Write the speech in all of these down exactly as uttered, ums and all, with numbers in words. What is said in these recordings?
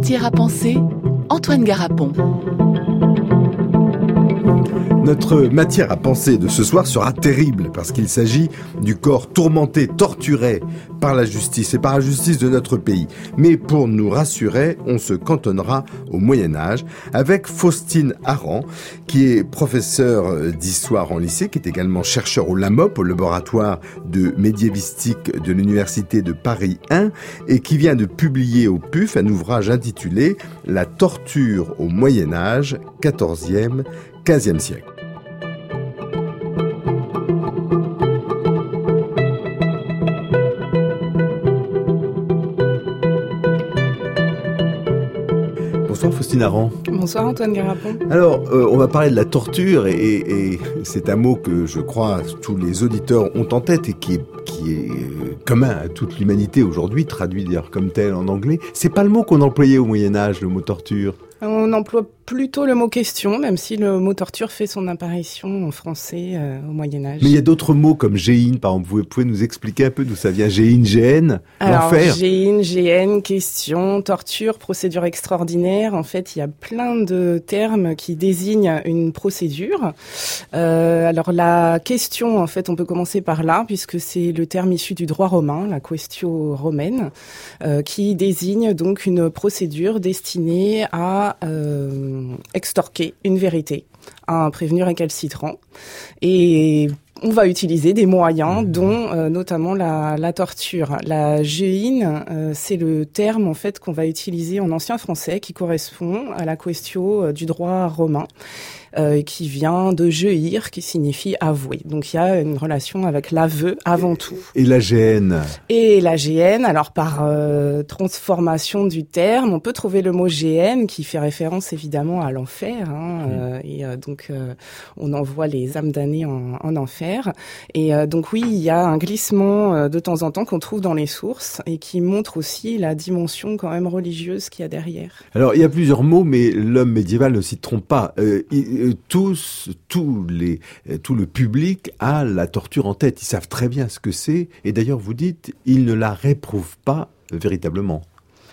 Matière à penser, Antoine Garapon. Notre matière à penser de ce soir sera terrible parce qu'il s'agit du corps tourmenté, torturé par la justice et par la justice de notre pays. Mais pour nous rassurer, on se cantonnera au Moyen-Âge avec Faustine Aran, qui est professeure d'histoire en lycée, qui est également chercheur au LAMOP, au laboratoire de médiévistique de l'Université de Paris un, et qui vient de publier au P U F un ouvrage intitulé « La torture au Moyen-Âge, quatorzième, quinzième siècle ». Bonsoir Faustine Aran. Bonsoir Antoine Garapon. Alors, euh, on va parler de la torture et, et, et c'est un mot que je crois tous les auditeurs ont en tête et qui est, qui est euh, commun à toute l'humanité aujourd'hui, traduit d'ailleurs comme tel en anglais. C'est pas le mot qu'on employait au Moyen-Âge, le mot torture. On emploie plutôt le mot question, même si le mot torture fait son apparition en français euh, au Moyen-Âge. Mais il y a d'autres mots comme géine, par exemple. Vous pouvez nous expliquer un peu d'où ça vient? Géine, géhenne, l'enfer. Géine, géhenne, question, torture, procédure extraordinaire. En fait, il y a plein de termes qui désignent une procédure. Euh, alors la question, en fait, on peut commencer par là, puisque c'est le terme issu du droit romain, la quaestio romaine, euh, qui désigne donc une procédure destinée à euh, extorquer une vérité à un prévenu récalcitrant. Et on va utiliser des moyens, dont euh, notamment la, la torture. La géine, euh, c'est le terme en fait qu'on va utiliser en ancien français, qui correspond à la quaestio euh, du droit romain, euh, qui vient de jeir, qui signifie avouer. Donc il y a une relation avec l'aveu avant tout. Et la géhenne. Et la géhenne, alors par euh, transformation du terme, on peut trouver le mot géhenne qui fait référence évidemment à l'enfer. Hein, mmh. euh, et euh, donc euh, on envoie les âmes damnées en, en enfer. Et euh, donc oui, il y a un glissement euh, de temps en temps qu'on trouve dans les sources et qui montre aussi la dimension quand même religieuse qu'il y a derrière. Alors il y a plusieurs mots, mais l'homme médiéval ne s'y trompe pas. Euh, il, tous, tous les, tout le public a la torture en tête. Ils savent très bien ce que c'est. Et d'ailleurs, vous dites, ils ne la réprouvent pas véritablement.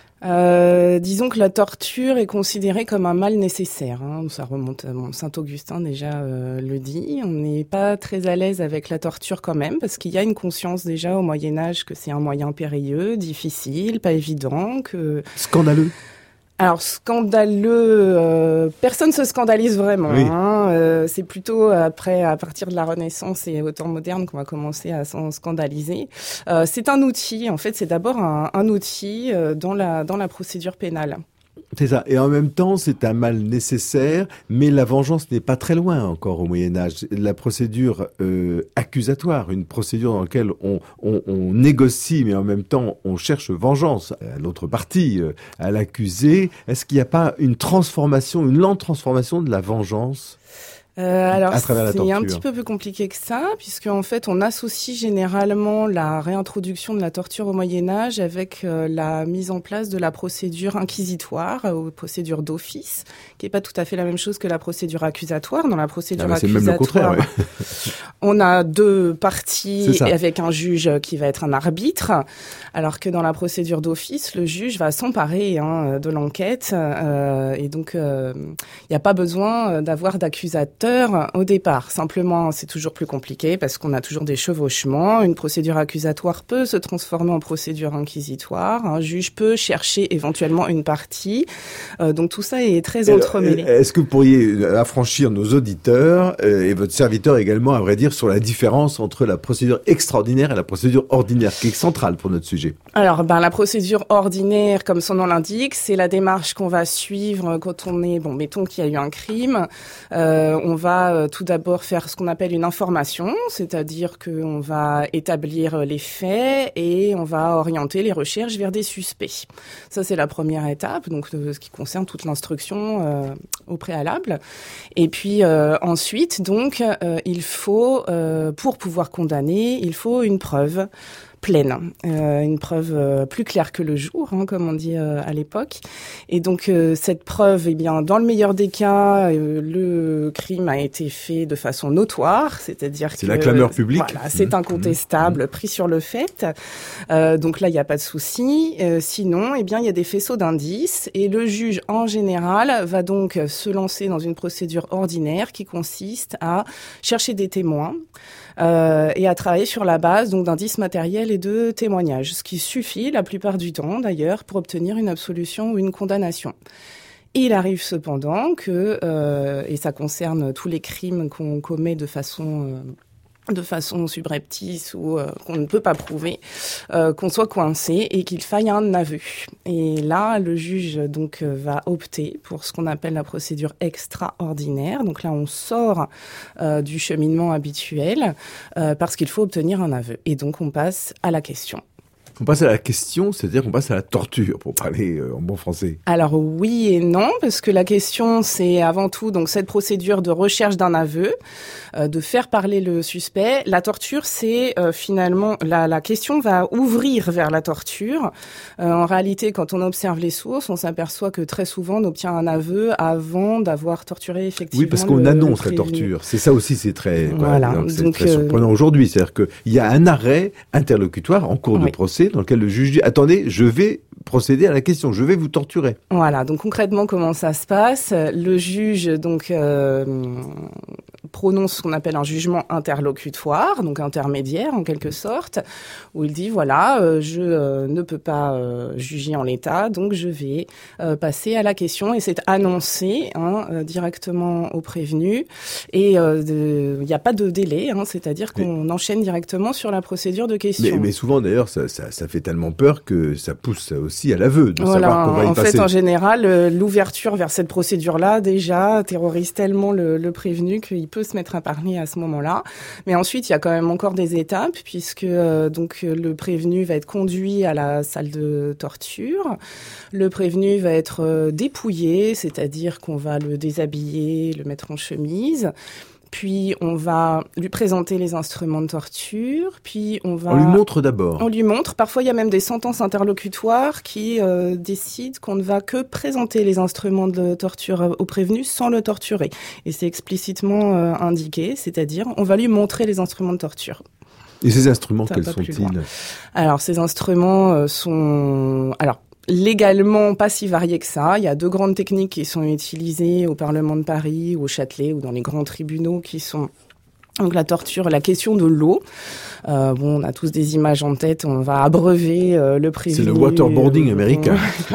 Euh, disons que la torture est considérée comme un mal nécessaire. Hein. Ça remonte, bon, Saint Augustin déjà euh, le dit. On n'est pas très à l'aise avec la torture quand même, parce qu'il y a une conscience déjà au Moyen Âge que c'est un moyen périlleux, difficile, pas évident, que scandaleux. Alors scandaleux, euh, personne se scandalise vraiment. Oui. Hein, euh, c'est plutôt après, à partir de la Renaissance et au temps moderne, qu'on va commencer à s'en scandaliser. Euh, c'est un outil, en fait, c'est d'abord un, un outil euh, dans la dans la procédure pénale. C'est ça. Et en même temps, c'est un mal nécessaire, mais la vengeance n'est pas très loin encore au Moyen-Âge. La procédure euh, accusatoire, une procédure dans laquelle on, on, on négocie, mais en même temps, on cherche vengeance à l'autre partie, euh, à l'accusé. Est-ce qu'il n'y a pas une transformation, une lente transformation de la vengeance ? Euh, alors c'est un petit peu plus compliqué que ça, puisque en fait on associe généralement la réintroduction de la torture au Moyen-Âge avec euh, la mise en place de la procédure inquisitoire, euh, ou procédure d'office, qui est pas tout à fait la même chose que la procédure accusatoire. Dans la procédure ah bah accusatoire, c'est même le contraire, ouais. On a deux parties avec un juge qui va être un arbitre, alors que dans la procédure d'office, le juge va s'emparer hein, de l'enquête, euh, et donc il euh, n'y a pas besoin d'avoir d'accusateur au départ. Simplement, c'est toujours plus compliqué parce qu'on a toujours des chevauchements. Une procédure accusatoire peut se transformer en procédure inquisitoire. Un juge peut chercher éventuellement une partie. Euh, donc tout ça est très entremêlé. Est-ce que vous pourriez affranchir nos auditeurs euh, et votre serviteur également, à vrai dire, sur la différence entre la procédure extraordinaire et la procédure ordinaire, qui est centrale pour notre sujet? Alors, ben, la procédure ordinaire, comme son nom l'indique, c'est la démarche qu'on va suivre quand on est, bon, mettons qu'il y a eu un crime. Euh, on va euh, tout d'abord faire ce qu'on appelle une information, c'est-à-dire qu'on va établir les faits et on va orienter les recherches vers des suspects. Ça, c'est la première étape, donc euh, ce qui concerne toute l'instruction euh, au préalable. Et puis euh, ensuite, donc, euh, il faut, euh, pour pouvoir condamner, il faut une preuve. pleine, euh, une preuve euh, plus claire que le jour, hein, comme on dit euh, à l'époque. Et donc euh, cette preuve, eh bien, dans le meilleur des cas, euh, le crime a été fait de façon notoire, c'est-à-dire c'est que la clameur publique. Voilà, c'est mmh. incontestable, mmh. pris sur le fait. Euh, donc là, il n'y a pas de souci. Euh, sinon, eh bien, il y a des faisceaux d'indices, et le juge, en général, va donc se lancer dans une procédure ordinaire qui consiste à chercher des témoins. Euh, et à travailler sur la base donc d'indices matériels et de témoignages, ce qui suffit la plupart du temps d'ailleurs pour obtenir une absolution ou une condamnation. Il arrive cependant que, euh, et ça concerne tous les crimes qu'on commet de façon euh, de façon subreptice ou euh, qu'on ne peut pas prouver, euh, qu'on soit coincé et qu'il faille un aveu. Et là, le juge donc euh, va opter pour ce qu'on appelle la procédure extraordinaire. Donc là, on sort euh, du cheminement habituel euh, parce qu'il faut obtenir un aveu. Et donc, on passe à la question. On passe à la question, c'est-à-dire qu'on passe à la torture, pour parler euh, en bon français. Alors oui et non, parce que la question, c'est avant tout donc cette procédure de recherche d'un aveu, euh, de faire parler le suspect. La torture, c'est euh, finalement, la, la question va ouvrir vers la torture. Euh, en réalité, quand on observe les sources, on s'aperçoit que très souvent, on obtient un aveu avant d'avoir torturé effectivement. Oui, parce qu'on le, annonce le la torture. C'est ça aussi, c'est très, voilà. voilà, c'est donc, très surprenant euh... aujourd'hui. C'est-à-dire qu'il y a un arrêt interlocutoire en cours de oui. procès dans lequel le juge dit « Attendez, je vais procéder à la question, je vais vous torturer ». Voilà, donc concrètement, comment ça se passe ? Le juge donc euh, prononce ce qu'on appelle un jugement interlocutoire, donc intermédiaire en quelque sorte, où il dit voilà, euh, je euh, ne peux pas euh, juger en l'état, donc je vais euh, passer à la question, et c'est annoncé hein, euh, directement au prévenu, et il euh, n'y a pas de délai, hein, c'est-à-dire qu'on mais, enchaîne directement sur la procédure de question. Mais, mais souvent d'ailleurs, ça, ça, ça fait tellement peur que ça pousse aussi à l'aveu de voilà, savoir qu'on va y en passer. En fait, en général, euh, l'ouverture vers cette procédure-là, déjà, terrorise tellement le, le prévenu qu'il peut se mettre à parler à ce moment-là. Mais ensuite, il y a quand même encore des étapes, puisque euh, donc le prévenu va être conduit à la salle de torture. Le prévenu va être euh, dépouillé, c'est-à-dire qu'on va le déshabiller, le mettre en chemise. Puis on va lui présenter les instruments de torture, puis on va... On lui montre d'abord. On lui montre. Parfois, il y a même des sentences interlocutoires qui euh, décident qu'on ne va que présenter les instruments de torture au prévenu sans le torturer. Et c'est explicitement euh, indiqué, c'est-à-dire on va lui montrer les instruments de torture. Et ces instruments, quels sont-ils ? Alors, ces instruments euh, sont... Alors, légalement, pas si variés que ça. Il y a deux grandes techniques qui sont utilisées au Parlement de Paris, au Châtelet ou dans les grands tribunaux qui sont donc la torture, la question de l'eau. Euh, bon, on a tous des images en tête, on va abreuver euh, le prévenu. C'est le waterboarding euh, américain.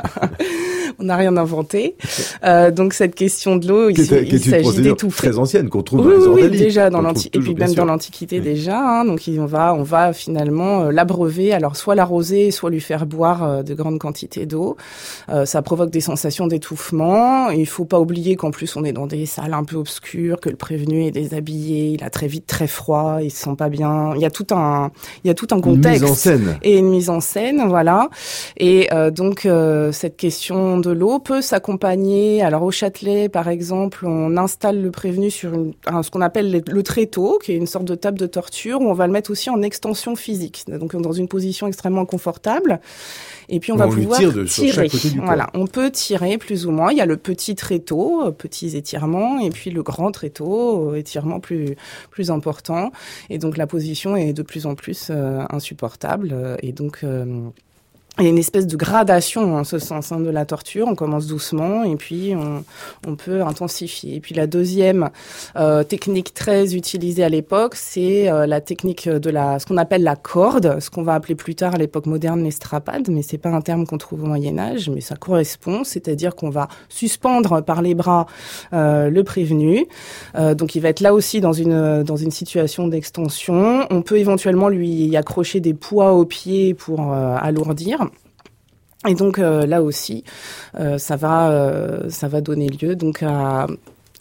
On n'a rien inventé. Euh, donc cette question de l'eau, il, est, il s'agit d'étouffer. Très ancienne qu'on trouve oui, dans les oui, ordalies. Oui, déjà dans l'antiquité, et puis même dans l'Antiquité oui. déjà. Hein, donc on va, on va finalement euh, l'abreuver. Alors soit l'arroser, soit lui faire boire euh, de grandes quantités d'eau. Euh, ça provoque des sensations d'étouffement. Il faut pas oublier qu'en plus on est dans des salles un peu obscures, que le prévenu est déshabillé, il a très vite très froid, il se sent pas bien. Il y a tout un, il y a tout un contexte une mise en scène. Et une mise en scène, voilà. Et euh, donc euh, cette question de l'eau peut s'accompagner. Alors au Châtelet, par exemple, on installe le prévenu sur une, un, ce qu'on appelle le tréteau, qui est une sorte de table de torture, où on va le mettre aussi en extension physique, donc dans une position extrêmement confortable. Et puis on, on va pouvoir tire de, tirer. Sur chaque côté du voilà, corps. On peut tirer plus ou moins. Il y a le petit tréteau, petits étirements, et puis le grand tréteau, étirement plus plus important. Et donc la position est de plus en plus euh, insupportable. Et donc euh, il y a une espèce de gradation en ce sens hein, de la torture. On commence doucement et puis on, on peut intensifier. Et puis la deuxième euh, technique très utilisée à l'époque, c'est euh, la technique de la, ce qu'on appelle la corde, ce qu'on va appeler plus tard à l'époque moderne l'estrapade, mais c'est pas un terme qu'on trouve au Moyen Âge, mais ça correspond, c'est-à-dire qu'on va suspendre par les bras euh, le prévenu. Euh, donc il va être là aussi dans une dans une situation d'extension. On peut éventuellement lui accrocher des poids aux pieds pour euh, alourdir. Et donc euh, là aussi, euh, ça va, euh, ça va donner lieu donc à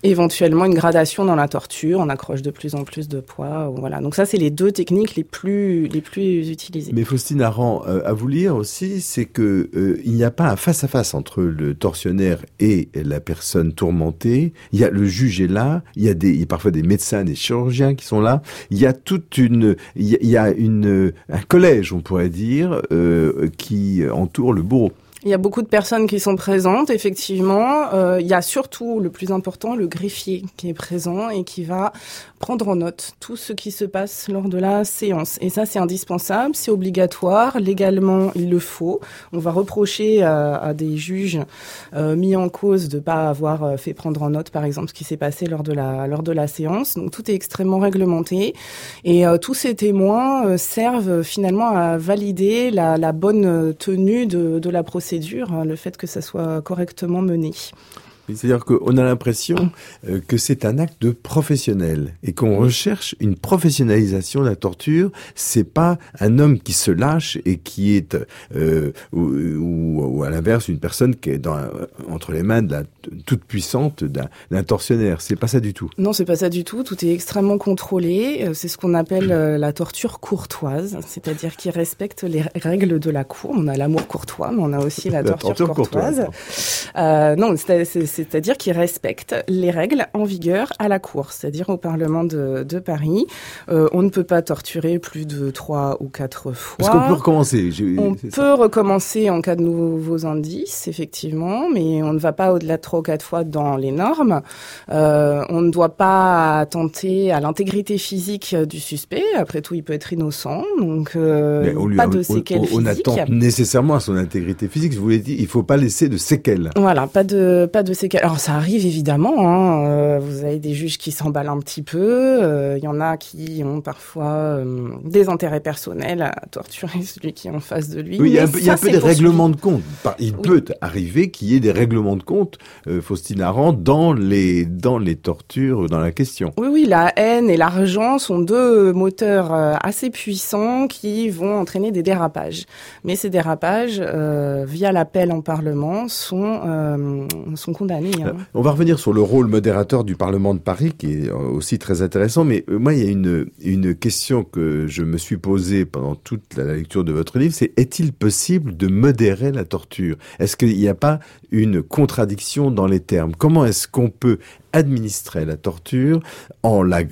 Éventuellement une gradation dans la torture, on accroche de plus en plus de poids, voilà. Donc ça, c'est les deux techniques les plus les plus utilisées. Mais Faustine Aran, euh, à vous lire aussi, c'est que euh, il n'y a pas un face à face entre le tortionnaire et la personne tourmentée. Il y a le juge est là, il y a des il y a parfois des médecins, des chirurgiens qui sont là. Il y a toute une il y a, il y a une un collège, on pourrait dire, euh, qui entoure le bourreau. Il y a beaucoup de personnes qui sont présentes, effectivement. Euh, il y a surtout, le plus important, le greffier qui est présent et qui va prendre en note tout ce qui se passe lors de la séance. Et ça, c'est indispensable, c'est obligatoire. Légalement, il le faut. On va reprocher à, à des juges euh, mis en cause de pas avoir fait prendre en note, par exemple, ce qui s'est passé lors de la lors de la séance. Donc, tout est extrêmement réglementé. Et euh, tous ces témoins euh, servent finalement à valider la, la bonne tenue de, de la procédure. Le fait que ça soit correctement mené. C'est-à-dire qu'on a l'impression euh, que c'est un acte de professionnel et qu'on recherche une professionnalisation de la torture. C'est pas un homme qui se lâche et qui est, euh, ou, ou, ou à l'inverse, une personne qui est dans, entre les mains de la toute puissante d'un, d'un tortionnaire. C'est pas ça du tout. Non, c'est pas ça du tout. Tout est extrêmement contrôlé. C'est ce qu'on appelle euh, la torture courtoise, c'est-à-dire qui respecte les règles de la cour. On a l'amour courtois, mais on a aussi la, la torture, torture courtoise. courtoise. Euh, non, c'est, c'est, c'est-à-dire qui respecte les règles en vigueur à la cour, c'est-à-dire au Parlement de, de Paris. Euh, on ne peut pas torturer plus de trois ou quatre fois. Parce qu'on peut recommencer. J'ai, on peut ça. recommencer en cas de nouveaux indices, effectivement, mais on ne va pas au-delà de trois ou quatre fois dans les normes. Euh, on ne doit pas attenter à l'intégrité physique du suspect. Après tout, il peut être innocent, donc euh, on lui pas a, de séquelles on, on physiques. On attend nécessairement à son intégrité physique. Je vous l'ai dit, il ne faut pas laisser de séquelles. Voilà, pas de pas de séquelles. Alors ça arrive évidemment. Hein, euh, vous avez des juges qui s'emballent un petit peu. Il euh, y en a qui ont parfois euh, des intérêts personnels à torturer celui qui est en face de lui. Oui, il y a un peu, ça, y a un peu des règlements de compte. Il oui. peut arriver qu'il y ait des règlements de compte, euh, Faustine Aran, dans les dans les tortures, dans la question. Oui, oui, la haine et l'argent sont deux moteurs euh, assez puissants qui vont entraîner des dérapages. Mais ces dérapages, euh, via l'appel en Parlement, sont euh, sont condamnés. Hein. On va revenir sur le rôle modérateur du Parlement de Paris, qui est aussi très intéressant. Mais moi, il y a une une question que je me suis posée pendant toute la lecture de votre livre, c'est est-il possible de modérer la torture ? Est-ce qu'il n'y a pas une contradiction dans les termes ? Comment est-ce qu'on peut administrer la torture en la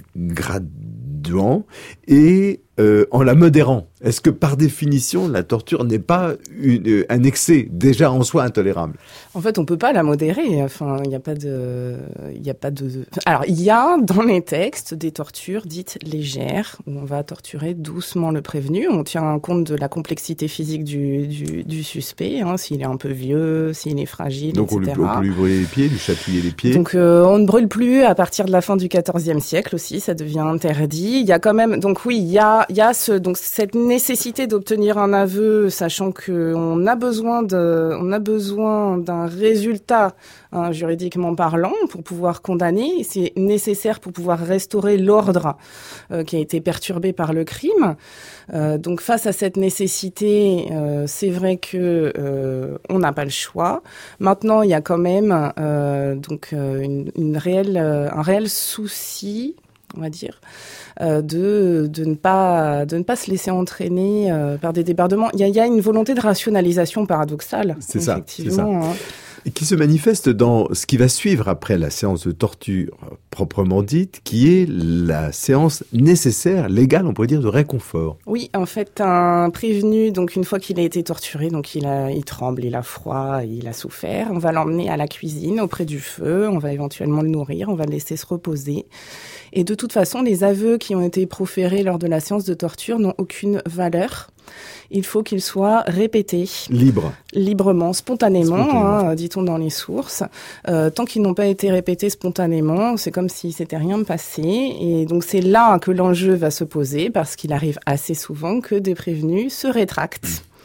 graduant et euh, en la modérant ? Est-ce que par définition, la torture n'est pas une, un excès déjà en soi intolérable ? En fait, on peut pas la modérer. Enfin, il n'y a pas de, il y a pas de. Alors, il y a dans les textes des tortures dites légères où on va torturer doucement le prévenu. On tient compte de la complexité physique du du, du suspect, hein, s'il est un peu vieux, s'il est fragile, donc et cetera. Donc on, on peut lui brûler les pieds, lui chatouiller les pieds. Donc euh, on ne brûle plus à partir de la fin du quatorzième siècle aussi, ça devient interdit. Il y a quand même, donc oui, il y a, il y a ce, donc cette nécessité d'obtenir un aveu, sachant que on a besoin de, on a besoin d'un résultat hein, juridiquement parlant pour pouvoir condamner. C'est nécessaire pour pouvoir restaurer l'ordre euh, qui a été perturbé par le crime. Euh, donc face à cette nécessité, euh, c'est vrai que euh, on n'a pas le choix. Maintenant, il y a quand même euh, donc euh, une, une réelle, euh, un réel souci, on va dire, euh, de de ne pas de ne pas se laisser entraîner euh, par des débordements. Il y a, il y a une volonté de rationalisation paradoxale. C'est ça, c'est ça. Hein. Et qui se manifeste dans ce qui va suivre après la séance de torture proprement dite, qui est la séance nécessaire, légale, on pourrait dire, de réconfort. Oui, en fait, un prévenu, donc une fois qu'il a été torturé, donc il a, il tremble, il a froid, il a souffert, on va l'emmener à la cuisine, auprès du feu, on va éventuellement le nourrir, on va le laisser se reposer. Et de toute façon, les aveux qui ont été proférés lors de la séance de torture n'ont aucune valeur. Il faut qu'ils soient répétés. Libre. Librement, spontanément, spontanément. Hein, dit-on dans les sources. Euh, tant qu'ils n'ont pas été répétés spontanément, c'est comme si s'était rien passé. Et donc c'est là que l'enjeu va se poser, parce qu'il arrive assez souvent que des prévenus se rétractent.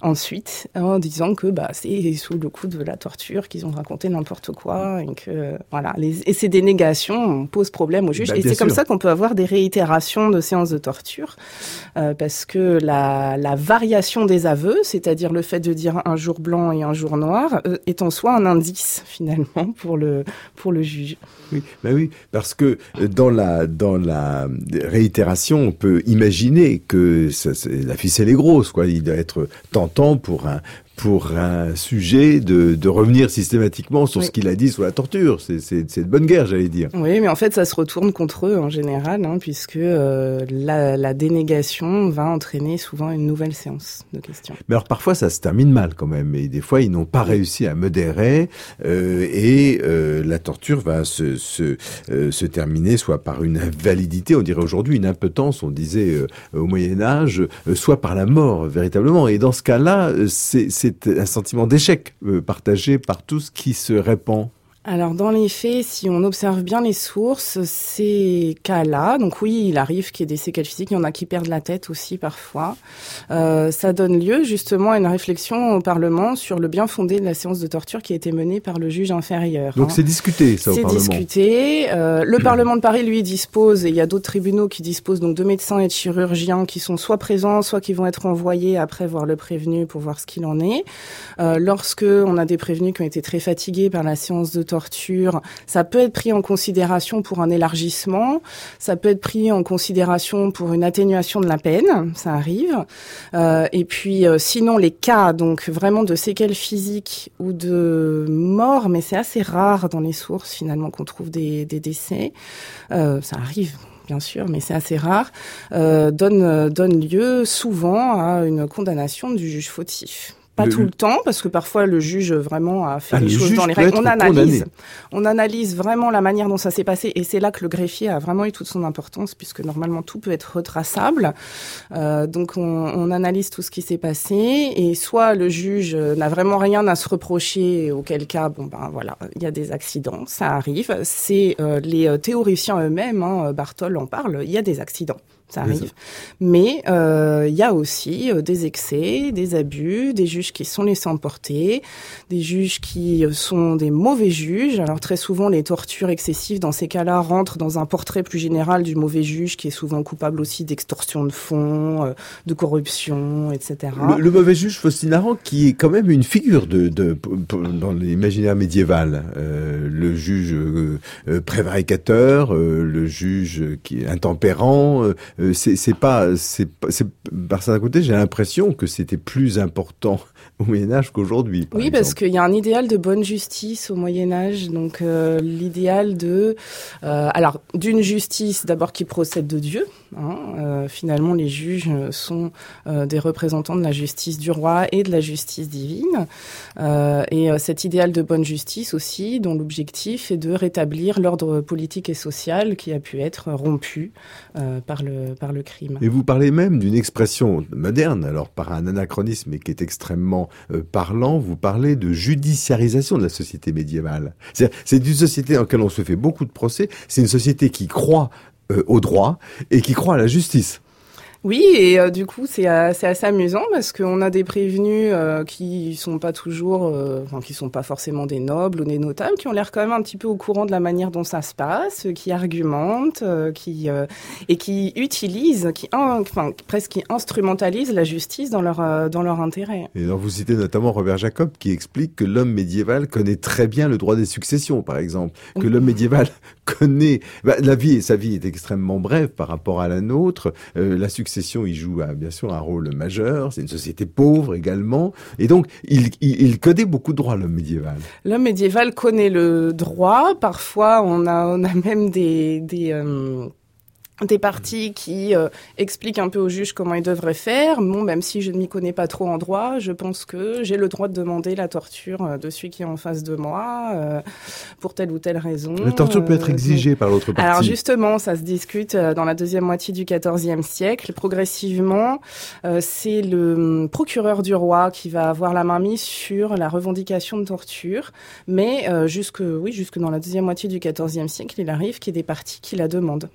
ensuite en disant que bah c'est sous le coup de la torture qu'ils ont raconté n'importe quoi et que voilà les, et ces dénégations posent problème aux juges bah, et c'est sûr. Comme ça qu'on peut avoir des réitérations de séances de torture euh, parce que la, la variation des aveux, c'est-à-dire le fait de dire un jour blanc et un jour noir, euh, est en soi un indice finalement pour le pour le juge. Oui, bah oui, parce que dans la dans la réitération, on peut imaginer que ça, la ficelle est grosse, quoi. Il doit être tentant pour un pour un sujet de, de revenir systématiquement sur oui. ce qu'il a dit sur la torture. C'est, c'est, c'est de bonne guerre, j'allais dire. Oui, mais en fait, ça se retourne contre eux en général, hein, puisque euh, la, la dénégation va entraîner souvent une nouvelle séance de questions. Mais alors parfois, ça se termine mal quand même. Et des fois, ils n'ont pas oui. réussi à modérer euh, et euh, la torture va se, se, euh, se terminer soit par une invalidité, on dirait aujourd'hui une impotence, on disait euh, au Moyen-Âge, euh, soit par la mort, véritablement. Et dans ce cas-là, c'est, c'est c'est un sentiment d'échec euh, partagé par tout ce qui se répand. Alors, dans les faits, si on observe bien les sources, ces cas-là, donc oui, il arrive qu'il y ait des séquelles physiques, il y en a qui perdent la tête aussi parfois, euh, ça donne lieu justement à une réflexion au Parlement sur le bien fondé de la séance de torture qui a été menée par le juge inférieur. Donc hein. c'est discuté, ça, au c'est Parlement. C'est discuté. Euh, le Parlement de Paris, lui, dispose, et il y a d'autres tribunaux qui disposent donc de médecins et de chirurgiens qui sont soit présents, soit qui vont être envoyés après voir le prévenu pour voir ce qu'il en est. Euh, lorsque on a des prévenus qui ont été très fatigués par la séance de torture, torture, ça peut être pris en considération pour un élargissement, ça peut être pris en considération pour une atténuation de la peine, ça arrive. Euh, et puis euh, sinon les cas donc vraiment de séquelles physiques ou de mort, mais c'est assez rare dans les sources finalement qu'on trouve des, des décès, euh, ça arrive. Bien sûr, mais c'est assez rare, euh, donne, donne lieu souvent à une condamnation du juge fautif. Pas le, tout le temps, parce que parfois le juge vraiment a fait ah, les choses dans les règles. On analyse, on analyse vraiment la manière dont ça s'est passé, et c'est là que le greffier a vraiment eu toute son importance, puisque normalement tout peut être retraçable. Euh, donc on, on analyse tout ce qui s'est passé, et soit le juge n'a vraiment rien à se reprocher, auquel cas, bon ben voilà, il y a des accidents, ça arrive. C'est euh, les théoriciens eux-mêmes, hein, Bartol en parle, il y a des accidents. Ça arrive. Mais il euh, y a aussi euh, des excès, des abus, des juges qui sont laissés emporter, des juges qui euh, sont des mauvais juges. Alors très souvent, les tortures excessives, dans ces cas-là, rentrent dans un portrait plus général du mauvais juge, qui est souvent coupable aussi d'extorsion de fonds, euh, de corruption, et cetera. Le, le mauvais juge Faustin Arrand, qui est quand même une figure de, de, de dans l'imaginaire médiéval. Euh, le juge euh, euh, prévaricateur, euh, le juge qui est intempérant. Euh, Euh, c'est, c'est pas, c'est, c'est, par certains côtés, j'ai l'impression que c'était plus important au Moyen-Âge qu'aujourd'hui. Oui, exemple. Parce qu'il y a un idéal de bonne justice au Moyen-Âge, donc euh, l'idéal de, euh, alors d'une justice d'abord qui procède de Dieu. Hein, euh, finalement, les juges sont euh, des représentants de la justice du roi et de la justice divine. Euh, et euh, cet idéal de bonne justice aussi, dont l'objectif est de rétablir l'ordre politique et social qui a pu être rompu euh, par le par le crime. Et vous parlez même d'une expression moderne, alors par un anachronisme et qui est extrêmement euh, parlant, vous parlez de judiciarisation de la société médiévale. C'est, c'est une société dans laquelle on se fait beaucoup de procès, c'est une société qui croit euh, au droit et qui croit à la justice. Oui, et euh, du coup, c'est, euh, c'est assez amusant parce qu'on a des prévenus euh, qui sont pas toujours, euh, enfin, qui sont pas forcément des nobles ou des notables, qui ont l'air quand même un petit peu au courant de la manière dont ça se passe, qui argumentent, euh, qui euh, et qui utilisent, qui enfin presque qui instrumentalisent la justice dans leur euh, dans leur intérêt. Et alors vous citez notamment Robert Jacob qui explique que l'homme médiéval connaît très bien le droit des successions, par exemple, que oui. L'homme médiéval connaît bah, la vie, sa vie est extrêmement brève par rapport à la nôtre, euh, la succession il joue bien sûr un rôle majeur, c'est une société pauvre également, et donc il, il, il connaît beaucoup de droits, l'homme médiéval. L'homme médiéval connaît le droit, parfois on a, on a même des... des euh des parties qui euh, expliquent un peu aux juges comment ils devraient faire. Bon, même si je ne m'y connais pas trop en droit, je pense que j'ai le droit de demander la torture de celui qui est en face de moi euh, pour telle ou telle raison. La torture peut être exigée euh, par l'autre partie. Alors justement, ça se discute dans la deuxième moitié du quatorzième siècle. Progressivement, euh, c'est le procureur du roi qui va avoir la main mise sur la revendication de torture. Mais euh, jusque, oui, jusque dans la deuxième moitié du quatorzième siècle, il arrive qu'il y ait des parties qui la demandent.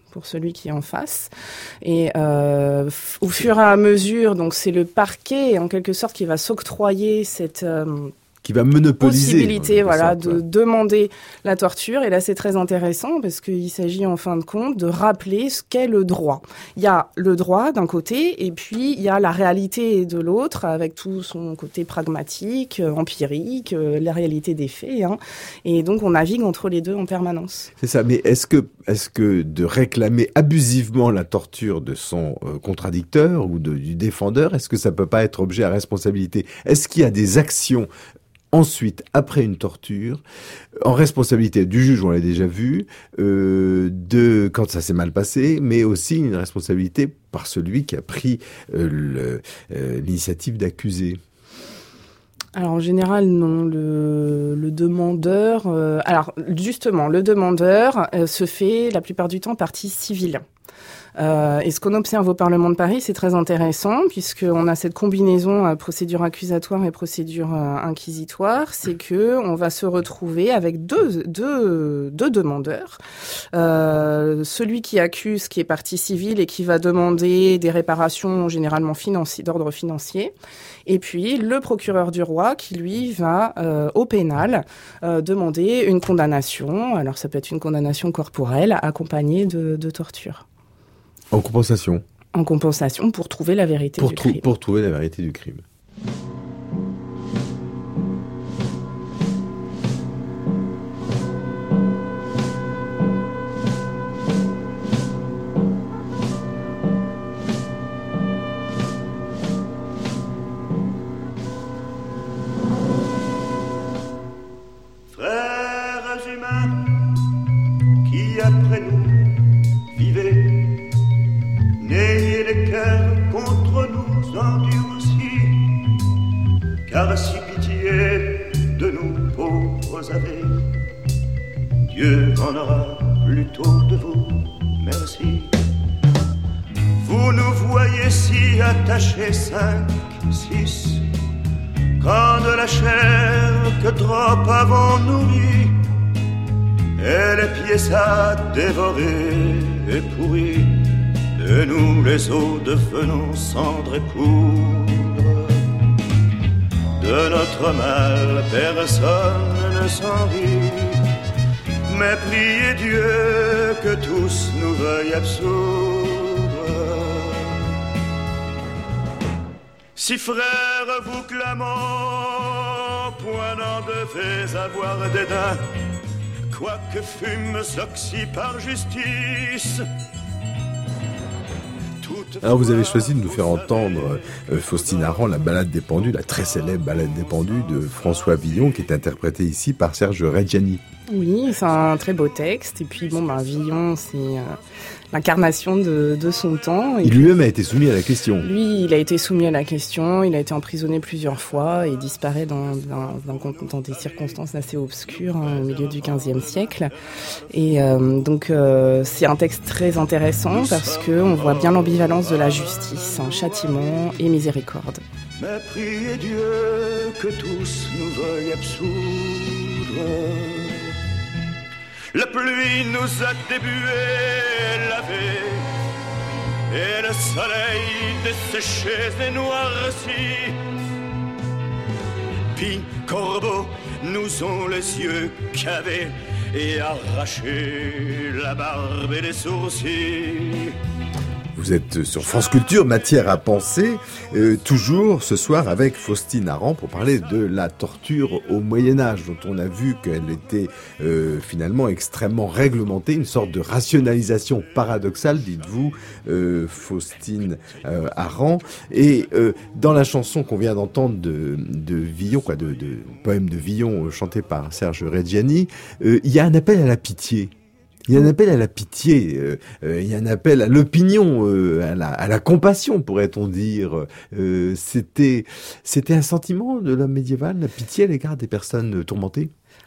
pour celui qui est en face. Et euh, f- au fur et à mesure, donc c'est le parquet en quelque sorte qui va s'octroyer cette euh, qui va monopoliser possibilité, voilà, sorte, de ouais. demander la torture. Et là, c'est très intéressant parce qu'il s'agit en fin de compte de rappeler ce qu'est le droit. Il y a le droit d'un côté et puis il y a la réalité de l'autre avec tout son côté pragmatique, euh, empirique, euh, la réalité des faits. Hein. Et donc, on navigue entre les deux en permanence. C'est ça, mais est-ce que, est-ce que de réclamer abusivement la torture de son euh, contradicteur ou de, du défendeur, est-ce que ça peut pas être objet à responsabilité? Est-ce qu'il y a des actions ensuite, après une torture, en responsabilité du juge, on l'a déjà vu, euh, de quand ça s'est mal passé, mais aussi une responsabilité par celui qui a pris euh, le, euh, l'initiative d'accuser? Alors en général non, le, le demandeur, euh, alors justement le demandeur euh, se fait la plupart du temps partie civile. Euh, et ce qu'on observe au Parlement de Paris, c'est très intéressant puisqu'on a cette combinaison euh, procédure accusatoire et procédure euh, inquisitoire, c'est que on va se retrouver avec deux, deux, deux demandeurs. Euh, celui qui accuse, qui est partie civile et qui va demander des réparations généralement financières, d'ordre financier, et puis le procureur du roi qui lui va euh, au pénal euh, demander une condamnation. Alors ça peut être une condamnation corporelle accompagnée de, de torture. En compensation. En compensation pour trouver la vérité pour du trou- crime. Pour trouver la vérité du crime. Frères humains, qui après nous vivez, n'ayez les cœurs contre nous endurcis, car si pitié de nous pauvres avez, Dieu en aura plutôt de vous, merci. Vous nous voyez si attachés cinq, six, quand de la chair que trop avons nourri, et les pièces à dévorer et pourrir, de nous les os devenons cendres et poudre. De notre mal personne ne s'en rit, mais priez Dieu que tous nous veuillent absoudre. Si frères vous clamons, point n'en devez avoir dédain, quoique fûmes oxy par justice. Alors vous avez choisi de nous faire entendre euh, Faustine Aran, la balade des pendus, la très célèbre balade des pendus de François Villon, qui est interprétée ici par Serge Reggiani. Oui, c'est un très beau texte. Et puis bon, ben Villon, c'est euh, l'incarnation de, de son temps. Et il lui-même a été soumis à la question. Lui, il a été soumis à la question, il a été emprisonné plusieurs fois et disparaît dans, dans, dans, dans des circonstances assez obscures hein, au milieu du quinzième siècle. Et euh, donc euh, c'est un texte très intéressant parce que on voit bien l'ambivalence de la justice, hein, châtiment et miséricorde. Mais priez Dieu que tous nous veuillent absoudre. La pluie nous a débué, lavé, et le soleil desséché et noirci. Puis corbeaux nous ont les yeux cavés et arraché la barbe et les sourcils. Vous êtes sur France Culture, matière à penser, euh, toujours ce soir avec Faustine Aran pour parler de la torture au Moyen-Âge, dont on a vu qu'elle était euh, finalement extrêmement réglementée, une sorte de rationalisation paradoxale, dites-vous, euh, Faustine euh, Aran. Et euh, dans la chanson qu'on vient d'entendre de, de Villon, quoi, de, de poème de Villon euh, chanté par Serge Reggiani, euh, il y a un appel à la pitié. Il y a un appel à la pitié, euh, euh, il y a un appel à l'opinion, euh, à, la, à la compassion, pourrait-on dire. Euh, c'était, c'était un sentiment de l'homme médiéval, la pitié à l'égard des personnes tourmentées ?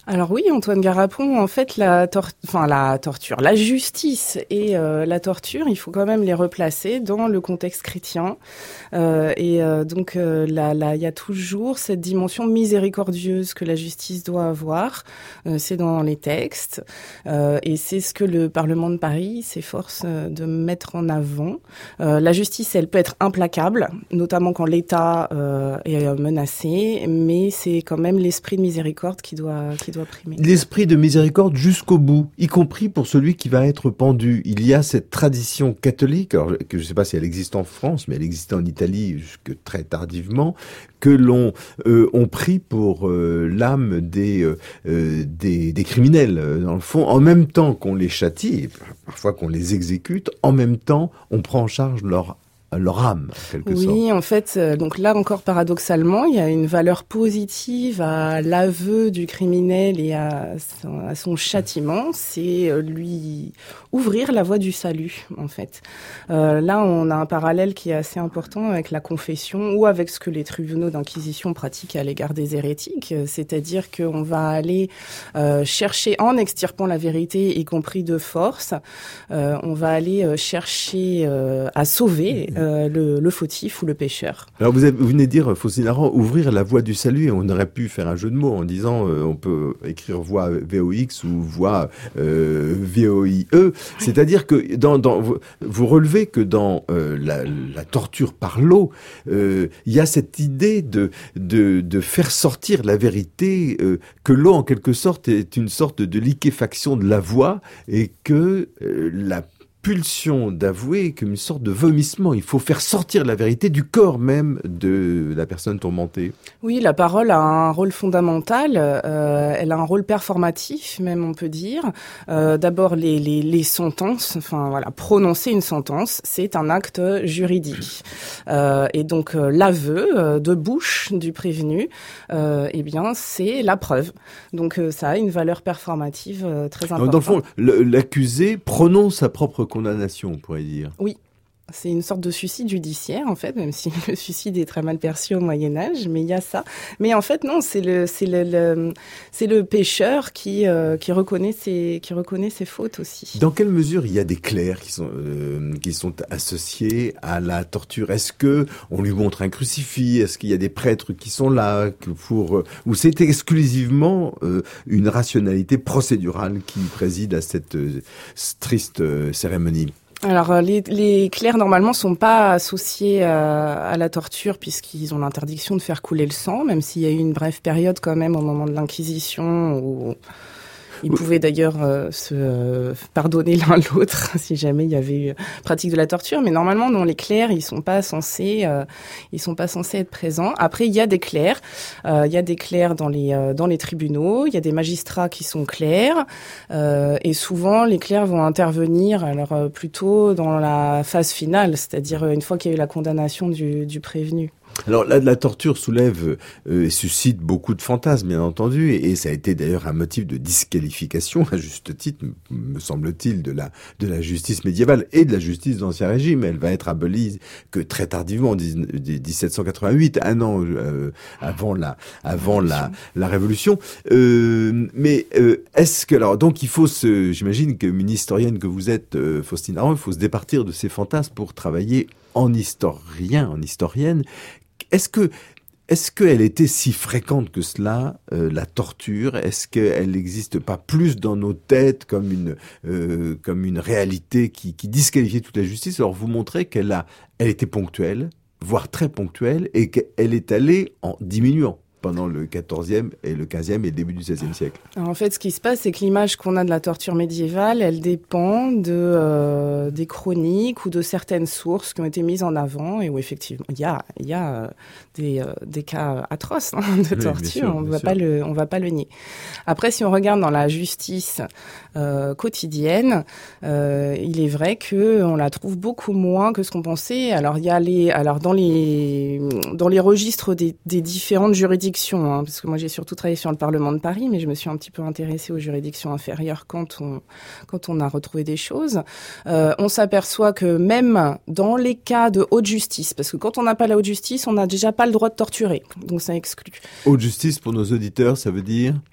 Alors oui, Antoine Garapon, en fait, la, tor- enfin, la torture, la justice et euh, la torture, il faut quand même les replacer dans le contexte chrétien. Euh, et euh, donc, euh, là, là, il y a toujours cette dimension miséricordieuse que la justice doit avoir. Euh, c'est dans les textes. Euh, et c'est ce que le Parlement de Paris s'efforce euh, de mettre en avant. Euh, la justice, elle peut être implacable, notamment quand l'État euh, est menacé, mais c'est quand même l'esprit de miséricorde qui doit... Qui doit primer. L'esprit de miséricorde jusqu'au bout, y compris pour celui qui va être pendu. Il y a cette tradition catholique, alors, que je ne sais pas si elle existe en France, mais elle existait en Italie jusque très tardivement, que l'on euh, on prie pour euh, l'âme des, euh, des des criminels. Dans le fond, en même temps qu'on les châtie, et parfois qu'on les exécute, en même temps, on prend en charge leur leur âme, en quelque oui, sorte. Oui, en fait, euh, donc là encore paradoxalement, il y a une valeur positive à l'aveu du criminel et à son, à son châtiment, c'est euh, lui ouvrir la voie du salut, en fait. Euh, là, on a un parallèle qui est assez important avec la confession ou avec ce que les tribunaux d'inquisition pratiquent à l'égard des hérétiques, c'est-à-dire qu'on va aller euh, chercher, en extirpant la vérité, y compris de force, euh, on va aller euh, chercher euh, à sauver euh, Euh, le, le fautif ou le pécheur. Alors vous, avez, vous venez de dire, Faustine Aran, ouvrir la voie du salut, et on aurait pu faire un jeu de mots en disant euh, on peut écrire voie V O X ou voie euh, V O I E. C'est-à-dire que dans, dans, vous, vous relevez que dans euh, la, la torture par l'eau, euh, il y a cette idée de, de, de faire sortir la vérité, euh, que l'eau en quelque sorte est une sorte de liquéfaction de la voix et que euh, la pulsion d'avouer comme une sorte de vomissement. Il faut faire sortir la vérité du corps même de la personne tourmentée. Oui, la parole a un rôle fondamental. Euh, elle a un rôle performatif, même on peut dire. Euh, d'abord, les, les, les sentences, enfin voilà, prononcer une sentence, c'est un acte juridique. Euh, et donc euh, l'aveu euh, de bouche du prévenu, euh, eh bien, c'est la preuve. Donc euh, ça a une valeur performative euh, très importante. Dans le fond, le, l'accusé prononce sa propre condamnation, on pourrait dire. Oui. C'est une sorte de suicide judiciaire, en fait, même si le suicide est très mal perçu au Moyen-Âge, mais il y a ça. Mais en fait, non, c'est le, c'est le, le c'est le pécheur qui, euh, qui reconnaît ses, qui reconnaît ses fautes aussi. Dans quelle mesure il y a des clercs qui sont, euh, qui sont associés à la torture? Est-ce que on lui montre un crucifix? Est-ce qu'il y a des prêtres qui sont là pour, euh, ou c'est exclusivement euh, une rationalité procédurale qui préside à cette euh, triste euh, cérémonie? Alors les, les clercs normalement sont pas associés à, à la torture puisqu'ils ont l'interdiction de faire couler le sang, même s'il y a eu une brève période quand même au moment de l'Inquisition où ils pouvaient d'ailleurs euh, se euh, pardonner l'un l'autre si jamais il y avait eu pratique de la torture. Mais normalement, non, les clercs, ils sont pas censés, euh, ils sont pas censés être présents. Après, il y a des clercs, euh, il y a des clercs dans les euh, dans les tribunaux, il y a des magistrats qui sont clercs, euh, et souvent les clercs vont intervenir alors euh, plutôt dans la phase finale, c'est-à-dire une fois qu'il y a eu la condamnation du, du prévenu. Alors là, la torture soulève euh, et suscite beaucoup de fantasmes, bien entendu, et, et ça a été d'ailleurs un motif de disqualification, à juste titre, me semble-t-il, de la de la justice médiévale et de la justice d'Ancien Régime. Elle va être abolie que très tardivement, en dix-sept cent quatre-vingt-huit, un an euh, avant la avant la la Révolution. Euh, mais euh, est-ce que alors donc il faut se, j'imagine que une historienne que vous êtes, euh, Faustine Aran, il faut se départir de ces fantasmes pour travailler en historien, en historienne. Est-ce que, est-ce qu'elle était si fréquente que cela, euh, la torture? Est-ce qu'elle n'existe pas plus dans nos têtes comme une, euh, comme une réalité qui, qui disqualifiait toute la justice? Alors vous montrez qu'elle a, elle était ponctuelle, voire très ponctuelle, et qu'elle est allée en diminuant pendant le quatorzième et le quinzième et le début du seizième siècle. Alors en fait, ce qui se passe, c'est que l'image qu'on a de la torture médiévale, elle dépend de euh, des chroniques ou de certaines sources qui ont été mises en avant et où effectivement il y a il y a euh, des euh, des cas atroces hein, de oui, torture. sûr, on va sûr. pas le on va pas le nier. Après, si on regarde dans la justice euh, quotidienne, euh, il est vrai que on la trouve beaucoup moins que ce qu'on pensait. Alors il y a les alors dans les dans les registres des, des différentes juridictions. Hein, parce que moi j'ai surtout travaillé sur le Parlement de Paris, mais je me suis un petit peu intéressée aux juridictions inférieures quand on quand on a retrouvé des choses. Euh, on s'aperçoit que même dans les cas de haute justice, parce que quand on n'a pas la haute justice, on n'a déjà pas le droit de torturer, donc ça exclut. Haute justice pour nos auditeurs, ça veut dire?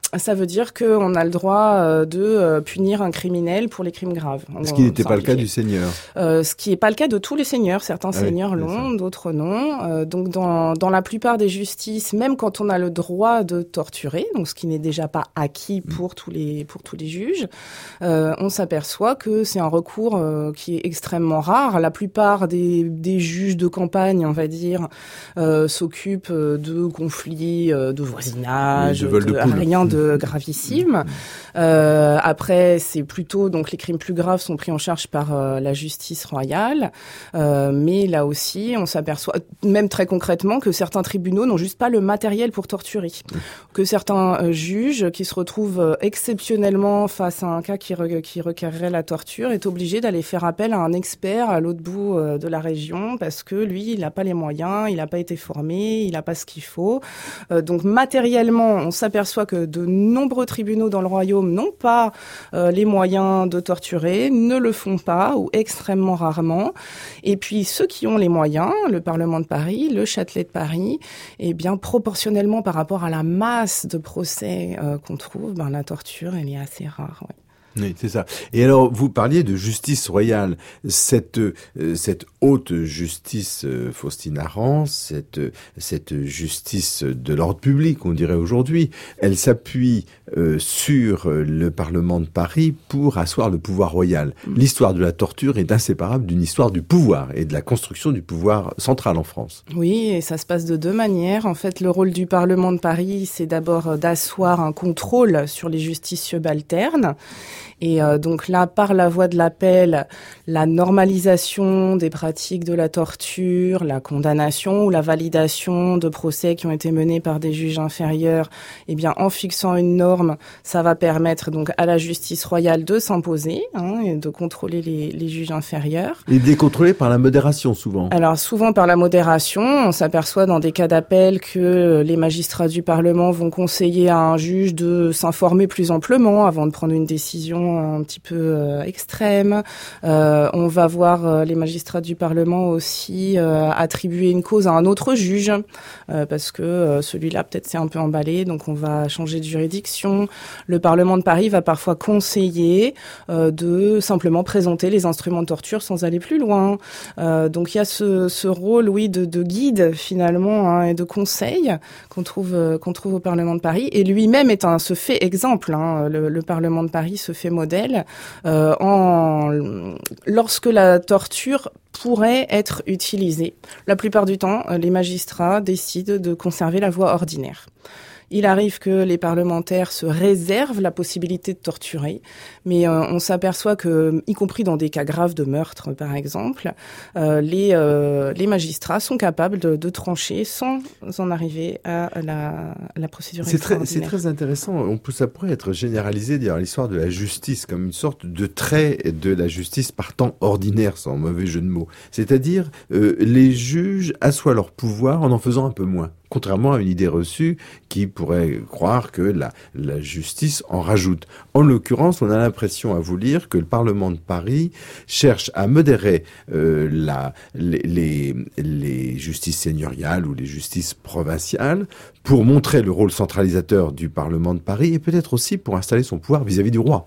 Ça veut dire qu'on a le droit euh, de euh, punir un criminel pour les crimes graves. Ce qui n'était pas le cas du seigneur. Euh, ce qui n'est pas le cas de tous les seigneurs. Certains ah seigneurs oui, l'ont, d'autres non. Euh, donc dans, dans la plupart des justices, même quand on a le droit de torturer, donc ce qui n'est déjà pas acquis pour tous les pour tous les juges, euh, on s'aperçoit que c'est un recours euh, qui est extrêmement rare. La plupart des, des juges de campagne, on va dire, euh, s'occupent de conflits euh, de voisinage, oui, de, de, de rien de gravissime. Euh, après, c'est plutôt donc les crimes plus graves sont pris en charge par euh, la justice royale, euh, mais là aussi, on s'aperçoit, même très concrètement, que certains tribunaux n'ont juste pas le matériel pour torturer, que certains euh, juges qui se retrouvent euh, exceptionnellement face à un cas qui, re- qui requerrait la torture est obligé d'aller faire appel à un expert à l'autre bout euh, de la région parce que lui, il n'a pas les moyens, il n'a pas été formé, il n'a pas ce qu'il faut. Euh, donc matériellement, on s'aperçoit que de nombreux tribunaux dans le royaume n'ont pas euh, les moyens de torturer, ne le font pas ou extrêmement rarement. Et puis ceux qui ont les moyens, le Parlement de Paris, le Châtelet de Paris, eh bien proportionnellement par rapport à la masse de procès euh, qu'on trouve, ben la torture elle est assez rare. Ouais. Oui, c'est ça. Et alors, vous parliez de justice royale. Cette euh, cette haute justice, euh, Faustine Arens, cette cette justice de l'ordre public, on dirait aujourd'hui, elle s'appuie euh, sur le Parlement de Paris pour asseoir le pouvoir royal. Mmh. L'histoire de la torture est inséparable d'une histoire du pouvoir et de la construction du pouvoir central en France. Oui, et ça se passe de deux manières. En fait, le rôle du Parlement de Paris, c'est d'abord d'asseoir un contrôle sur les justices subalternes. Et euh, donc là, par la voie de l'appel, la normalisation des pratiques de la torture, la condamnation ou la validation de procès qui ont été menés par des juges inférieurs, eh bien, en fixant une norme, ça va permettre donc à la justice royale de s'imposer, hein, et de contrôler les, les juges inférieurs. Et décontrôler par la modération, souvent. Alors, souvent par la modération, on s'aperçoit dans des cas d'appel que les magistrats du Parlement vont conseiller à un juge de s'informer plus amplement avant de prendre une décision un petit peu euh, extrême. Euh, on va voir euh, les magistrats du Parlement aussi euh, attribuer une cause à un autre juge euh, parce que euh, celui-là peut-être s'est un peu emballé, donc on va changer de juridiction. Le Parlement de Paris va parfois conseiller euh, de simplement présenter les instruments de torture sans aller plus loin. Euh, donc il y a ce, ce rôle, oui, de, de guide finalement, hein, et de conseil qu'on trouve euh, qu'on trouve au Parlement de Paris. Et lui-même est un se fait exemple. Hein, le, le Parlement de Paris se fait modèle euh, en lorsque la torture pourrait être utilisée. La plupart du temps, les magistrats décident de conserver la voie ordinaire. Il arrive que les parlementaires se réservent la possibilité de torturer, mais euh, on s'aperçoit que, y compris dans des cas graves de meurtre, par exemple, euh, les, euh, les magistrats sont capables de, de trancher sans en arriver à la, à la procédure c'est extraordinaire. Très, c'est très intéressant. On peut, ça pourrait être généralisé d'ailleurs l'histoire de la justice comme une sorte de trait de la justice par temps ordinaire, sans mauvais jeu de mots. C'est-à-dire, euh, les juges assoient leur pouvoir en en faisant un peu moins. Contrairement à une idée reçue qui pourrait croire que la, la justice en rajoute. En l'occurrence, on a l'impression à vous lire que le Parlement de Paris cherche à modérer euh, la, les, les, les justices seigneuriales ou les justices provinciales pour montrer le rôle centralisateur du Parlement de Paris et peut-être aussi pour installer son pouvoir vis-à-vis du roi.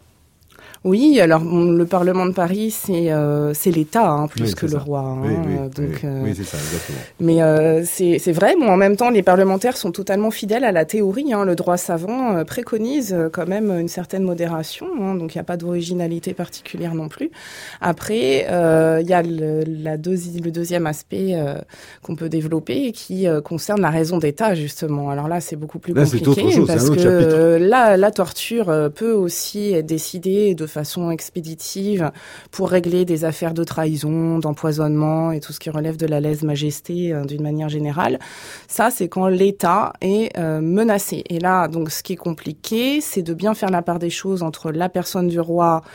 Oui, alors bon, le Parlement de Paris, c'est euh, c'est l'État hein, plus oui, que le ça. roi. Hein, oui, oui, donc, oui, euh, oui, c'est ça, exactement. Mais euh, c'est c'est vrai. Bon, en même temps, les parlementaires sont totalement fidèles à la théorie. Hein, le droit savant euh, préconise euh, quand même une certaine modération. Hein, donc, il n'y a pas d'originalité particulière non plus. Après, euh, il y a le, la deuxi- le deuxième aspect euh, qu'on peut développer qui euh, concerne la raison d'État justement. Alors là, c'est beaucoup plus là, compliqué c'est autre chose, parce c'est un autre que chapitre. euh, là, la torture euh, peut aussi être décidée de façon expéditive pour régler des affaires de trahison, d'empoisonnement et tout ce qui relève de la lèse-majesté euh, d'une manière générale. Ça, c'est quand l'État est euh, menacé. Et là, donc, ce qui est compliqué, c'est de bien faire la part des choses entre la personne du roi,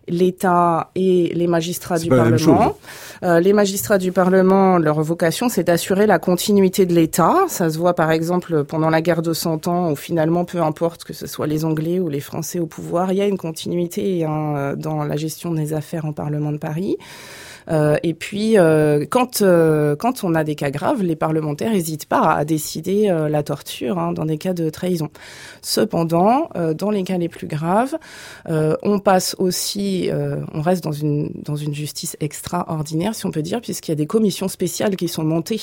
l'État et les magistrats c'est du pas Parlement. Euh, les magistrats du Parlement, leur vocation, c'est d'assurer la continuité de l'État. Ça se voit, par exemple, pendant la guerre de Cent Ans, où finalement, peu importe que ce soit les Anglais ou les Français au pouvoir, il y a une continuité hein, dans la gestion des affaires au Parlement de Paris. Euh, et puis, euh, quand euh, quand on a des cas graves, les parlementaires n'hésitent pas à décider euh, la torture hein, dans des cas de trahison. Cependant, euh, dans les cas les plus graves, euh, on passe aussi, euh, on reste dans une dans une justice extraordinaire, si on peut dire, puisqu'il y a des commissions spéciales qui sont montées.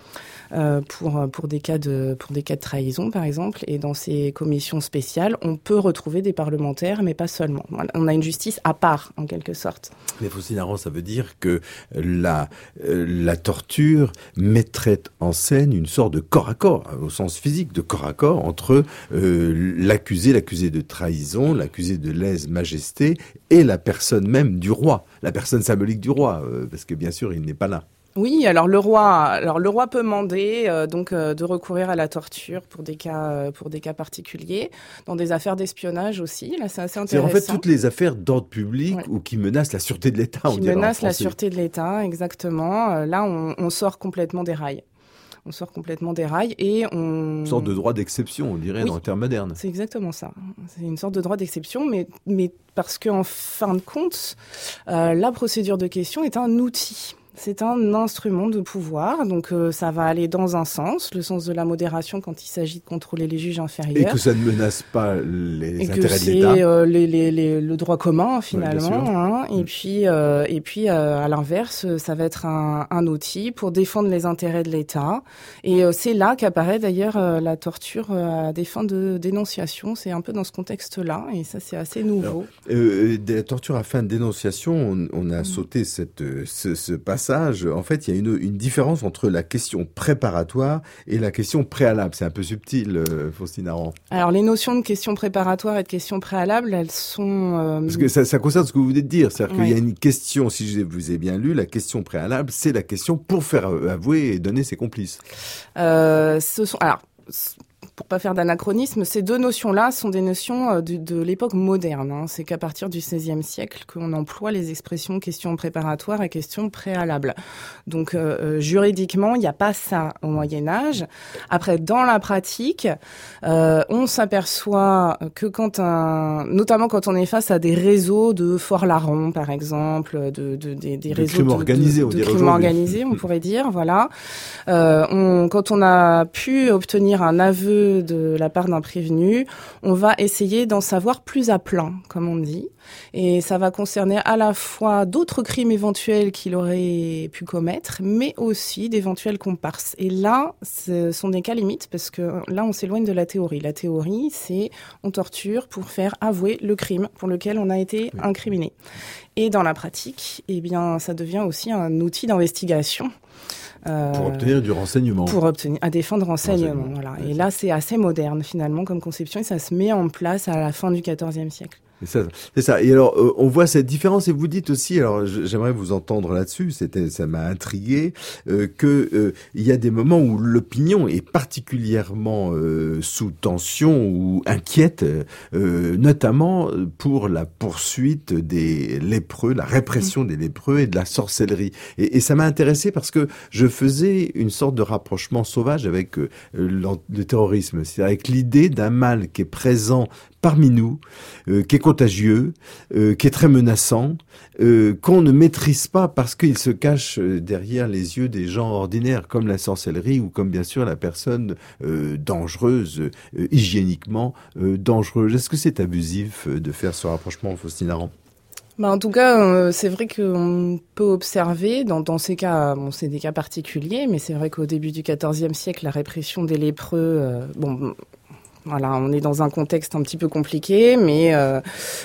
Euh, pour pour des cas de pour des cas de trahison par exemple, et dans ces commissions spéciales on peut retrouver des parlementaires mais pas seulement. Voilà. On a une justice à part en quelque sorte. Mais Faustine Aron, ça veut dire que la euh, la torture mettrait en scène une sorte de corps à corps, au sens physique, de corps à corps entre euh, l'accusé, l'accusé de trahison, l'accusé de lèse-majesté et la personne même du roi, la personne symbolique du roi, euh, parce que bien sûr il n'est pas là. Oui, alors le roi, alors le roi peut mander euh, donc euh, de recourir à la torture pour des cas euh, pour des cas particuliers, dans des affaires d'espionnage aussi. Là, c'est assez intéressant. C'est en fait toutes les affaires d'ordre public ouais. ou qui menacent la sûreté de l'État. Qui menacent la sûreté de l'État, exactement. Euh, là, on, on sort complètement des rails. On sort complètement des rails et on... Une sorte de droit d'exception, on dirait, oui, dans le terme moderne. C'est exactement ça. C'est une sorte de droit d'exception, mais, mais parce qu'en fin de compte, euh, la procédure de question est un outil. C'est un instrument de pouvoir, donc euh, ça va aller dans un sens, le sens de la modération quand il s'agit de contrôler les juges inférieurs. Et que ça ne menace pas les et intérêts que de l'État. C'est euh, les, les, les, le droit commun finalement. Ouais, hein, et, mmh. puis, euh, et puis, euh, à l'inverse, ça va être un, un outil pour défendre les intérêts de l'État. Et euh, c'est là qu'apparaît d'ailleurs euh, la torture euh, à des fins de dénonciation. C'est un peu dans ce contexte-là, et ça c'est assez nouveau. Alors, euh, de la torture à fin de dénonciation, on, on a mmh. sauté cette, ce, ce passage. En fait, il y a une, une différence entre la question préparatoire et la question préalable. C'est un peu subtil, euh, Faustine Aron. Alors, les notions de question préparatoire et de question préalable, elles sont... Euh... Parce que ça, ça concerne ce que vous venez de dire. C'est-à-dire oui. qu'il y a une question, si je vous ai bien lu, la question préalable, c'est la question pour faire avouer et donner ses complices. Euh, ce sont... Alors... Pour pas faire d'anachronisme, ces deux notions-là sont des notions de, de l'époque moderne. Hein. C'est qu'à partir du seizième siècle qu'on emploie les expressions question préparatoire et question préalable. Donc euh, juridiquement, il n'y a pas ça au Moyen-Âge. Après, dans la pratique, euh, on s'aperçoit que quand un, notamment quand on est face à des réseaux de forlarons, par exemple, de, de, des, des de réseaux crimes de, organisés, de, on de crimes organisés, on pourrait dire, voilà. Euh, on, quand on a pu obtenir un aveu de la part d'un prévenu, on va essayer d'en savoir plus à plein, comme on dit. Et ça va concerner à la fois d'autres crimes éventuels qu'il aurait pu commettre, mais aussi d'éventuels comparses. Et là, ce sont des cas limites, parce que là, on s'éloigne de la théorie. La théorie, c'est on torture pour faire avouer le crime pour lequel on a été oui. incriminé. Et dans la pratique, eh bien, ça devient aussi un outil d'investigation. Euh, pour obtenir du renseignement. Pour obtenir, à des fins de renseignement, renseignement. Voilà. Et là, c'est assez moderne, finalement, comme conception, et ça se met en place à la fin du quatorzième siècle. C'est ça, c'est ça. Et alors, euh, on voit cette différence, et vous dites aussi, alors j'aimerais vous entendre là-dessus, c'était, ça m'a intrigué, euh, que euh, il y a des moments où l'opinion est particulièrement euh, sous tension ou inquiète, euh, notamment pour la poursuite des lépreux, la répression mmh. des lépreux et de la sorcellerie. Et, et ça m'a intéressé parce que je faisais une sorte de rapprochement sauvage avec euh, le terrorisme, c'est-à-dire avec l'idée d'un mal qui est présent parmi nous, euh, qui est contagieux, euh, qui est très menaçant, euh, qu'on ne maîtrise pas parce qu'il se cache derrière les yeux des gens ordinaires, comme la sorcellerie ou comme bien sûr la personne euh, dangereuse, euh, hygiéniquement euh, dangereuse. Est-ce que c'est abusif de faire ce rapprochement, Faustine Aron ? Bah en tout cas, euh, c'est vrai qu'on peut observer, dans, dans ces cas, bon, c'est des cas particuliers, mais c'est vrai qu'au début du quatorzième siècle, la répression des lépreux, euh, bon... Voilà, on est dans un contexte un petit peu compliqué, mais euh,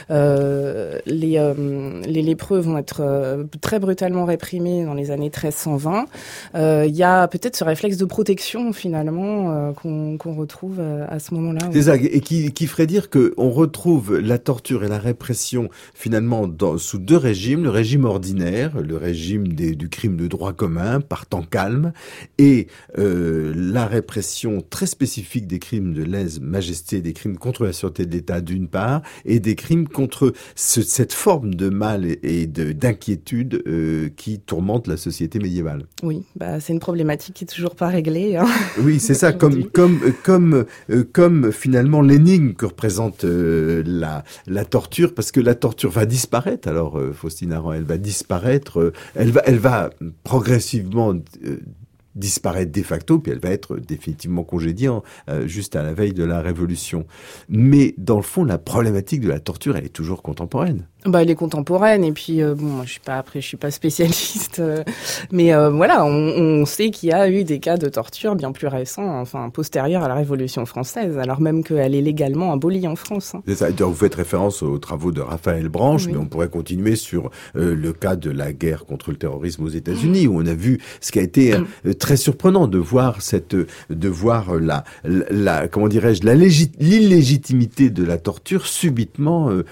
euh, les, euh, les lépreux vont être euh, très brutalement réprimés dans les années treize cent vingt. Euh, il y a peut-être ce réflexe de protection finalement euh, qu'on, qu'on retrouve euh, à ce moment-là. C'est ça, et qui, qui ferait dire que on retrouve la torture et la répression finalement dans, sous deux régimes, le régime ordinaire, le régime des, du crime de droit commun par temps calme, et euh, la répression très spécifique des crimes de lèse majesté, des crimes contre la sûreté de l'État d'une part, et des crimes contre ce, cette forme de mal et, et de, d'inquiétude euh, qui tourmente la société médiévale. Oui, bah, c'est une problématique qui est toujours pas réglée. Hein. Oui, c'est ça, comme, comme, comme, euh, comme finalement l'énigme que représente euh, la, la torture, parce que la torture va disparaître. Alors, euh, Faustine Aran, elle va disparaître, euh, elle va, elle va progressivement euh, disparaître de facto, puis elle va être définitivement congédiée hein, euh, juste à la veille de la Révolution. Mais dans le fond, la problématique de la torture, elle est toujours contemporaine. Bah, elle est contemporaine et puis euh, bon, moi, je suis pas après, je suis pas spécialiste, euh, mais euh, voilà, on, on sait qu'il y a eu des cas de torture bien plus récents, enfin postérieurs à la Révolution française, alors même qu'elle est légalement abolie en France. Hein. C'est ça. Vous faites référence aux travaux de Raphaël Branche, oui. Mais on pourrait continuer sur euh, le cas de la guerre contre le terrorisme aux États-Unis, où on a vu ce qui a été euh, très surprenant de voir cette, de voir la, la, la comment dirais-je, la légit, l'illégitimité de la torture subitement euh,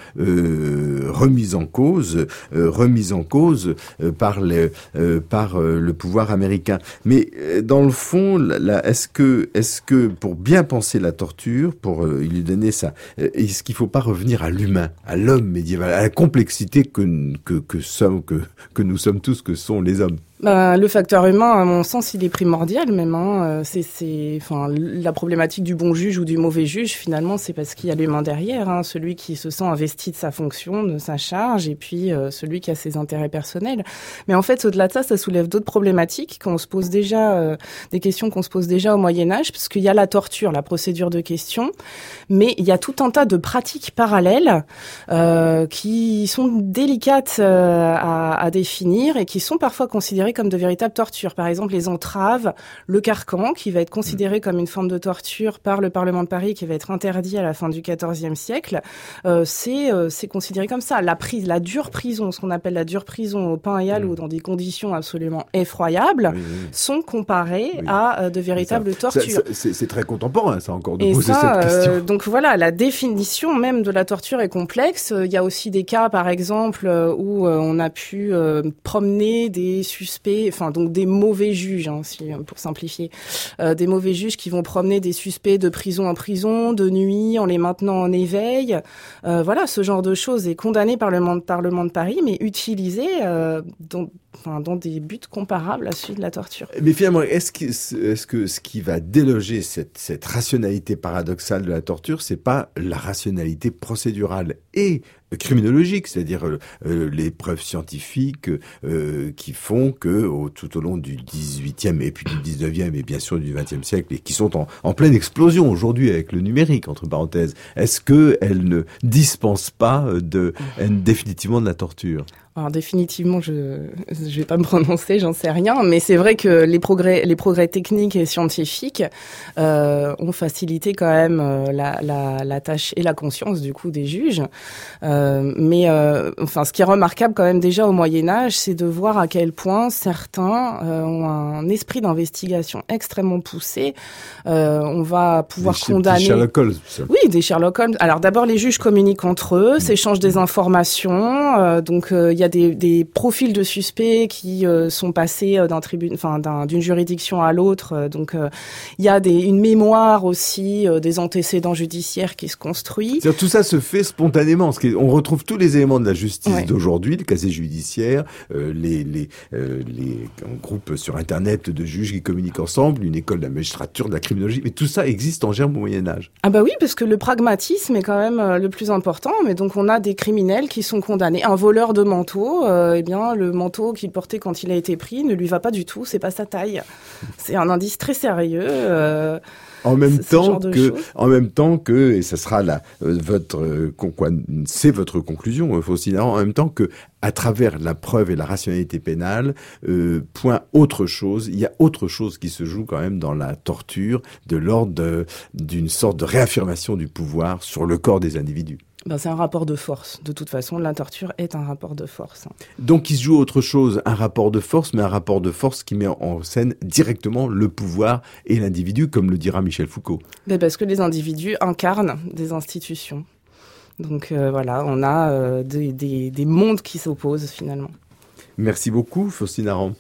euh, remise en cause, euh, remise en cause euh, par, les, euh, par euh, le pouvoir américain. Mais euh, dans le fond, là, est-ce que, est-ce que pour bien penser la torture, pour euh, lui donner ça, est-ce qu'il ne faut pas revenir à l'humain, à l'homme médiéval, à la complexité que que que sommes, que que nous sommes tous, que sont les hommes? Ben, le facteur humain, à mon sens, il est primordial même. Hein. C'est, c'est, enfin, la problématique du bon juge ou du mauvais juge, finalement, c'est parce qu'il y a l'humain derrière, hein, celui qui se sent investi de sa fonction, de sa charge, et puis euh, celui qui a ses intérêts personnels. Mais en fait, au-delà de ça, ça soulève d'autres problématiques qu'on se pose déjà, euh, des questions qu'on se pose déjà au Moyen Âge, parce qu'il y a la torture, la procédure de question, mais il y a tout un tas de pratiques parallèles euh, qui sont délicates euh, à, à définir et qui sont parfois considérées comme de véritables tortures. Par exemple, les entraves, le carcan, qui va être considéré comme une forme de torture par le Parlement de Paris, qui va être interdit à la fin du quatorzième siècle, euh, c'est, euh, c'est considéré comme ça. La prise, la dure prison, ce qu'on appelle la dure prison au pain et à l'eau, dans des conditions absolument effroyables, oui, oui. sont comparées oui. à euh, de véritables ça, tortures. Ça, ça, c'est, c'est très contemporain, ça, encore, de et poser ça, cette question. Euh, donc voilà, la définition même de la torture est complexe. Il y a aussi des cas, par exemple, où euh, on a pu euh, promener des suspects, enfin donc des mauvais juges, hein, si, pour simplifier, euh, des mauvais juges qui vont promener des suspects de prison en prison, de nuit, en les maintenant en éveil. Euh, voilà, ce genre de choses est condamné par le Parlement de Paris, mais utilisé euh, dans, enfin, dans des buts comparables à celui de la torture. Mais finalement, est-ce que, est-ce que ce qui va déloger cette, cette rationalité paradoxale de la torture, c'est pas la rationalité procédurale et criminologique, c'est-à-dire euh, les preuves scientifiques euh, qui font que au, tout au long du dix-huitième et puis du dix-neuvième et bien sûr du vingtième siècle, et qui sont en, en pleine explosion aujourd'hui avec le numérique, entre parenthèses, est-ce qu'elles ne dispensent pas de, définitivement de la torture ? Alors définitivement, je je vais pas me prononcer, j'en sais rien, mais c'est vrai que les progrès les progrès techniques et scientifiques euh, ont facilité quand même euh, la, la la tâche et la conscience du coup des juges. Euh, mais euh, enfin, ce qui est remarquable quand même déjà au Moyen Âge, c'est de voir à quel point certains euh, ont un esprit d'investigation extrêmement poussé. Euh, on va pouvoir des condamner. Des Sherlock Holmes. Ça. Oui, des Sherlock Holmes. Alors d'abord, les juges communiquent entre eux, mmh. s'échangent des informations. Euh, donc il euh, y a des, des profils de suspects qui euh, sont passés d'un tribunal, enfin d'un, d'une juridiction à l'autre. Euh, donc il euh, y a des, une mémoire aussi euh, des antécédents judiciaires qui se construit. C'est-à-dire, tout ça se fait spontanément. Ce qui est, on retrouve tous les éléments de la justice ouais. d'aujourd'hui, le casier judiciaire, euh, les, les, euh, les groupes sur Internet de juges qui communiquent ensemble, une école de la magistrature, de la criminologie. Mais tout ça existe en germe au Moyen Âge. Ah bah oui, parce que le pragmatisme est quand même euh, le plus important. Mais donc on a des criminels qui sont condamnés. Un voleur de manteau, euh, eh bien le manteau qu'il portait quand il a été pris ne lui va pas du tout. C'est pas sa taille. C'est un indice très sérieux. Euh, En même temps que, en même temps que, et ça sera la euh, votre, euh, quoi, c'est votre conclusion, euh, Faustine Aran, en même temps que, à travers la preuve et la rationalité pénale, euh, point autre chose, il y a autre chose qui se joue quand même dans la torture, de l'ordre de, d'une sorte de réaffirmation du pouvoir sur le corps des individus. Ben, c'est un rapport de force. De toute façon, la torture est un rapport de force. Donc, il se joue autre chose, un rapport de force, mais un rapport de force qui met en scène directement le pouvoir et l'individu, comme le dira Michel Foucault. Ben parce que les individus incarnent des institutions. Donc euh, voilà, on a euh, des, des, des mondes qui s'opposent finalement. Merci beaucoup, Faustine Aran.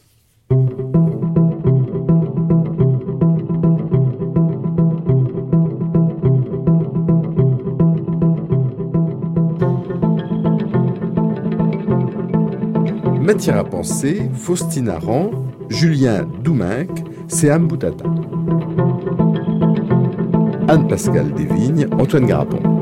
Matière à penser, Faustine Aran, Julien Douminc, Séam Boutata. Anne-Pascale Desvignes, Antoine Garapon.